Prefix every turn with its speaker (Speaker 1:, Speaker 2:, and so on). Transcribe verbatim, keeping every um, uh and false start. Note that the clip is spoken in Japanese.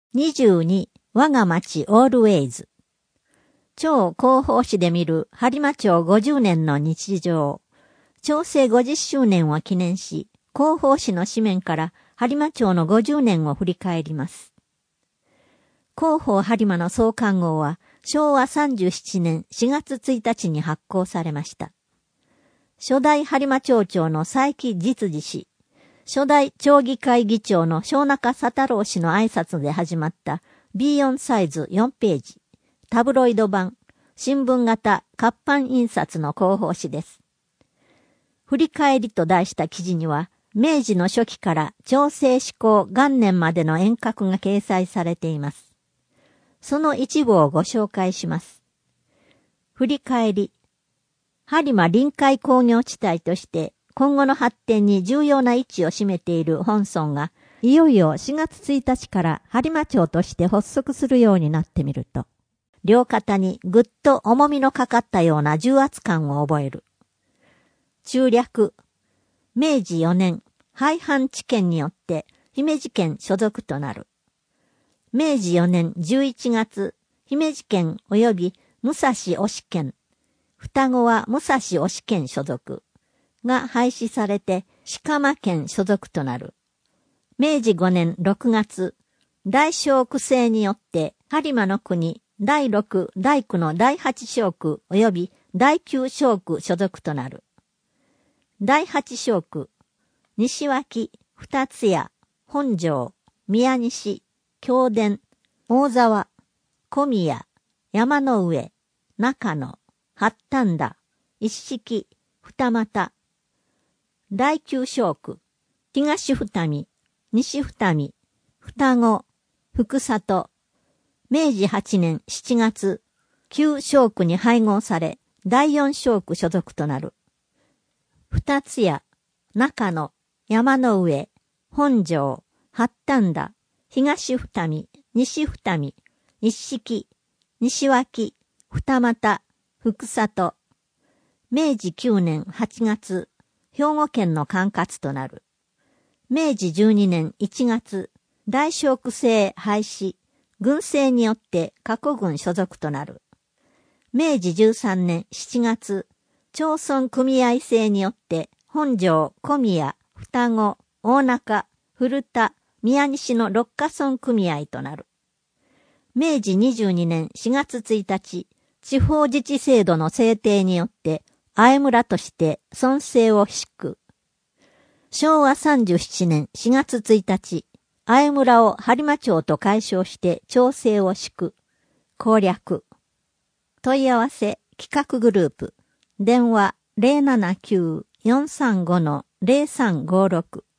Speaker 1: にじゅうに、我が町オールウェイズ。超広報誌で見る播磨町ごじゅうねんの日常。町政ごじゅっしゅうねんを記念し、広報誌の紙面から播磨町のごじゅうねんを振り返ります。広報播磨の創刊号はしょうわさんじゅうななねんしがつついたちに発行されました。初代播磨町長の佐伯実次氏、初代町議会議長の庄中佐太郎氏の挨拶で始まった ビーよん サイズよんページ、タブロイド版、新聞型活版印刷の広報誌です。振り返りと題した記事には、明治の初期から町政施行元年までの沿革が掲載されています。その一部をご紹介します。振り返り。播磨臨海工業地帯として今後の発展に重要な位置を占めている本村が、いよいよしがつついたちから播磨町として発足するようになってみると、両肩にぐっと重みのかかったような重圧感を覚える。中略。めいじよねん、廃藩置県によって姫路県所属となる。めいじよねんじゅういちがつ、姫路県及び武蔵押県、双子は武蔵押県所属が廃止されて鹿間県所属となる。めいじごねんろくがつ、大正区制によって播磨の国だいろく、だいきゅうのだいはち商区及びだいきゅう商区所属となる。だいはち商区、西脇、二つ谷、本庄、宮西、京田、大沢、小宮、山の上、中野、八反田、一色、二俣。だいきゅう商区、東二見、西二見、双子、福里。めいじはちねんしちがつ、旧商区に配合され、だいよん商区所属となる。二つ谷、中野、山の上、本庄、八反田、東二見、西二見、一色、西脇、二俣、福里。めいじきゅうねんはちがつ、兵庫県の管轄となる。めいじじゅうにねんいちがつ、大正区制廃止、軍政によって過去軍所属となる。めいじじゅうさんねんしちがつ、町村組合制によって本庄、小宮、双子、大中、古田、宮西の六家村組合となる。めいじにじゅうにねんしがつついたち、地方自治制度の制定によって、あえ村として村政を敷く。しょうわさんじゅうななねんしがつついたち、あえ村を播磨町と改称して町政を敷く。攻略。問い合わせ、企画グループ。電話 ゼロななきゅう よんさんご ゼロさんごろく。